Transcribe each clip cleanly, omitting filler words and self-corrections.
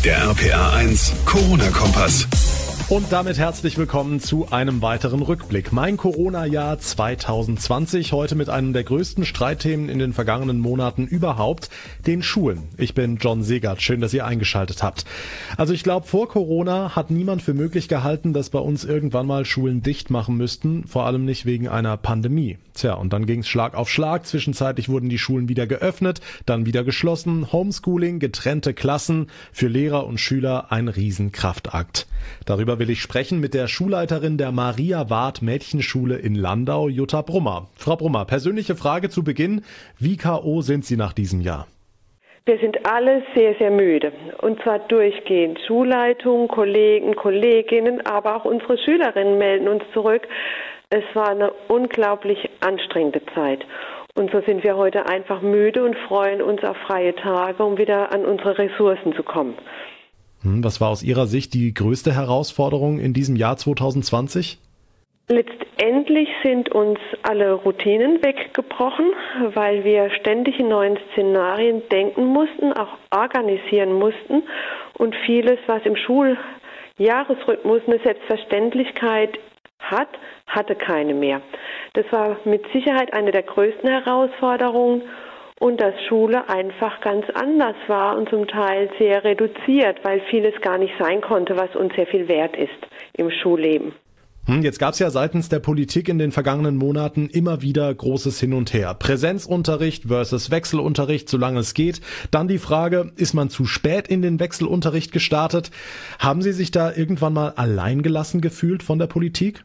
Der RPA1 Corona-Kompass. Und damit herzlich willkommen zu einem weiteren Rückblick. Mein Corona-Jahr 2020, heute mit einem der größten Streitthemen in den vergangenen Monaten überhaupt, den Schulen. Ich bin John Segert, schön, dass ihr eingeschaltet habt. Also ich glaube, vor Corona hat niemand für möglich gehalten, dass bei uns irgendwann mal Schulen dicht machen müssten, vor allem nicht wegen einer Pandemie. Tja, und dann ging's Schlag auf Schlag. Zwischenzeitlich wurden die Schulen wieder geöffnet, dann wieder geschlossen. Homeschooling, getrennte Klassen, für Lehrer und Schüler ein Riesenkraftakt. Darüber will ich sprechen mit der Schulleiterin der Maria-Ward-Mädchenschule in Landau, Jutta Brummer. Frau Brummer, persönliche Frage zu Beginn. Wie K.O. sind Sie nach diesem Jahr? Wir sind alle sehr, sehr müde. Und zwar durchgehend. Schulleitung, Kollegen, Kolleginnen, aber auch unsere Schülerinnen melden uns zurück. Es war eine unglaublich anstrengende Zeit. Und so sind wir heute einfach müde und freuen uns auf freie Tage, um wieder an unsere Ressourcen zu kommen. Was war aus Ihrer Sicht die größte Herausforderung in diesem Jahr 2020? Letztendlich sind uns alle Routinen weggebrochen, weil wir ständig in neuen Szenarien denken mussten, auch organisieren mussten und vieles, was im Schuljahresrhythmus eine Selbstverständlichkeit hatte keine mehr. Das war mit Sicherheit eine der größten Herausforderungen. Und dass Schule einfach ganz anders war und zum Teil sehr reduziert, weil vieles gar nicht sein konnte, was uns sehr viel wert ist im Schulleben. Jetzt gab es ja seitens der Politik in den vergangenen Monaten immer wieder großes Hin und Her. Präsenzunterricht versus Wechselunterricht, solange es geht. Dann die Frage, ist man zu spät in den Wechselunterricht gestartet? Haben Sie sich da irgendwann mal alleingelassen gefühlt von der Politik?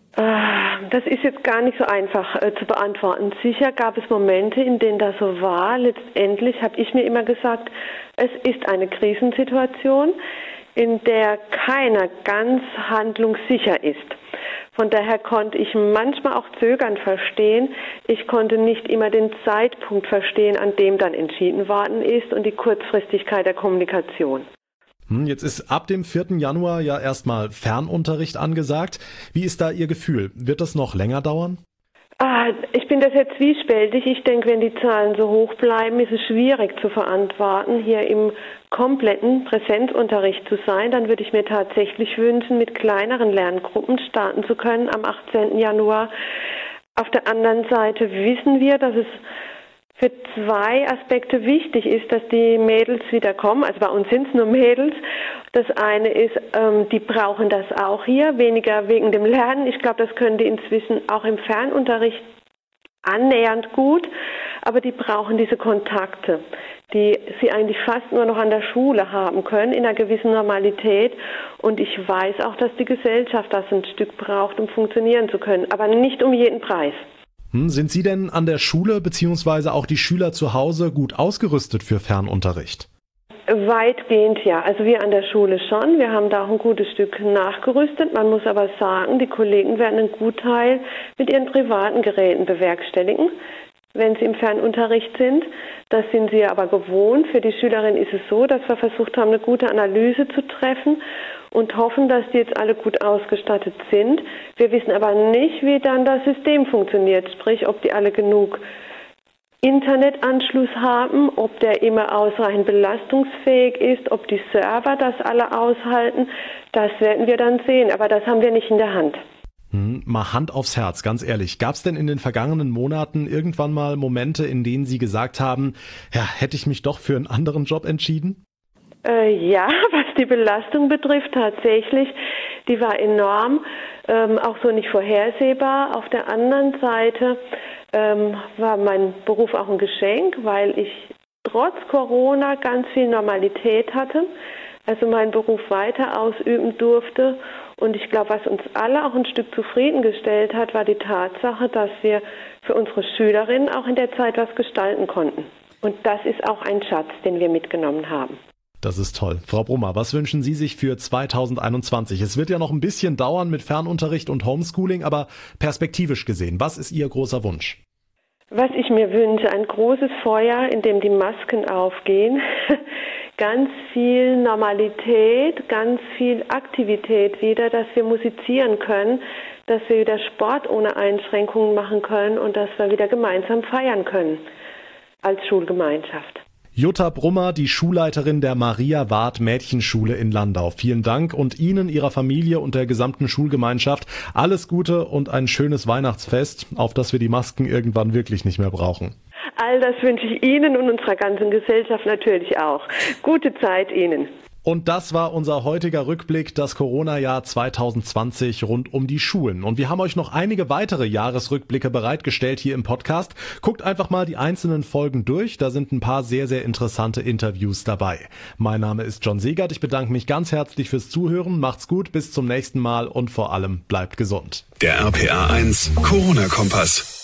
Das ist jetzt gar nicht so einfach zu beantworten. Sicher gab es Momente, in denen das so war. Letztendlich habe ich mir immer gesagt, es ist eine Krisensituation, in der keiner ganz handlungssicher ist. Von daher konnte ich manchmal auch Zögern verstehen. Ich konnte nicht immer den Zeitpunkt verstehen, an dem dann entschieden worden ist und die Kurzfristigkeit der Kommunikation. Jetzt ist ab dem 4. Januar ja erstmal Fernunterricht angesagt. Wie ist da Ihr Gefühl? Wird das noch länger dauern? Ich bin da sehr zwiespältig. Ich denke, wenn die Zahlen so hoch bleiben, ist es schwierig zu verantworten, hier im kompletten Präsenzunterricht zu sein. Dann würde ich mir tatsächlich wünschen, mit kleineren Lerngruppen starten zu können am 18. Januar. Auf der anderen Seite wissen wir, dass es für zwei Aspekte wichtig ist, dass die Mädels wieder kommen. Also bei uns sind es nur Mädels. Das eine ist, die brauchen das auch hier, weniger wegen dem Lernen. Ich glaube, das können die inzwischen auch im Fernunterricht annähernd gut. Aber die brauchen diese Kontakte, die sie eigentlich fast nur noch an der Schule haben können, in einer gewissen Normalität. Und ich weiß auch, dass die Gesellschaft das ein Stück braucht, um funktionieren zu können. Aber nicht um jeden Preis. Sind Sie denn an der Schule bzw. auch die Schüler zu Hause gut ausgerüstet für Fernunterricht? Weitgehend ja. Also wir an der Schule schon. Wir haben da auch ein gutes Stück nachgerüstet. Man muss aber sagen, die Kollegen werden einen Gutteil mit ihren privaten Geräten bewerkstelligen, wenn sie im Fernunterricht sind. Das sind sie aber gewohnt. Für die Schülerin ist es so, dass wir versucht haben, eine gute Analyse zu treffen und hoffen, dass die jetzt alle gut ausgestattet sind. Wir wissen aber nicht, wie dann das System funktioniert, sprich, ob die alle genug Internetanschluss haben, ob der immer ausreichend belastungsfähig ist, ob die Server das alle aushalten. Das werden wir dann sehen, aber das haben wir nicht in der Hand. Mal Hand aufs Herz, ganz ehrlich. Gab es denn in den vergangenen Monaten irgendwann mal Momente, in denen Sie gesagt haben, ja, hätte ich mich doch für einen anderen Job entschieden? Ja, was die Belastung betrifft, tatsächlich. Die war enorm, auch so nicht vorhersehbar. Auf der anderen Seite war mein Beruf auch ein Geschenk, weil ich trotz Corona ganz viel Normalität hatte, also meinen Beruf weiter ausüben durfte. Und ich glaube, was uns alle auch ein Stück zufriedengestellt hat, war die Tatsache, dass wir für unsere Schülerinnen auch in der Zeit was gestalten konnten. Und das ist auch ein Schatz, den wir mitgenommen haben. Das ist toll. Frau Brummer, was wünschen Sie sich für 2021? Es wird ja noch ein bisschen dauern mit Fernunterricht und Homeschooling, aber perspektivisch gesehen, was ist Ihr großer Wunsch? Was ich mir wünsche, ein großes Feuer, in dem die Masken aufgehen, ganz viel Normalität, ganz viel Aktivität wieder, dass wir musizieren können, dass wir wieder Sport ohne Einschränkungen machen können und dass wir wieder gemeinsam feiern können als Schulgemeinschaft. Jutta Brummer, die Schulleiterin der Maria-Ward-Mädchenschule in Landau. Vielen Dank und Ihnen, Ihrer Familie und der gesamten Schulgemeinschaft alles Gute und ein schönes Weihnachtsfest, auf das wir die Masken irgendwann wirklich nicht mehr brauchen. All das wünsche ich Ihnen und unserer ganzen Gesellschaft natürlich auch. Gute Zeit Ihnen. Und das war unser heutiger Rückblick, das Corona-Jahr 2020 rund um die Schulen. Und wir haben euch noch einige weitere Jahresrückblicke bereitgestellt hier im Podcast. Guckt einfach mal die einzelnen Folgen durch, da sind ein paar sehr, sehr interessante Interviews dabei. Mein Name ist John Segert, ich bedanke mich ganz herzlich fürs Zuhören, macht's gut, bis zum nächsten Mal und vor allem bleibt gesund. Der RPA 1 Corona-Kompass.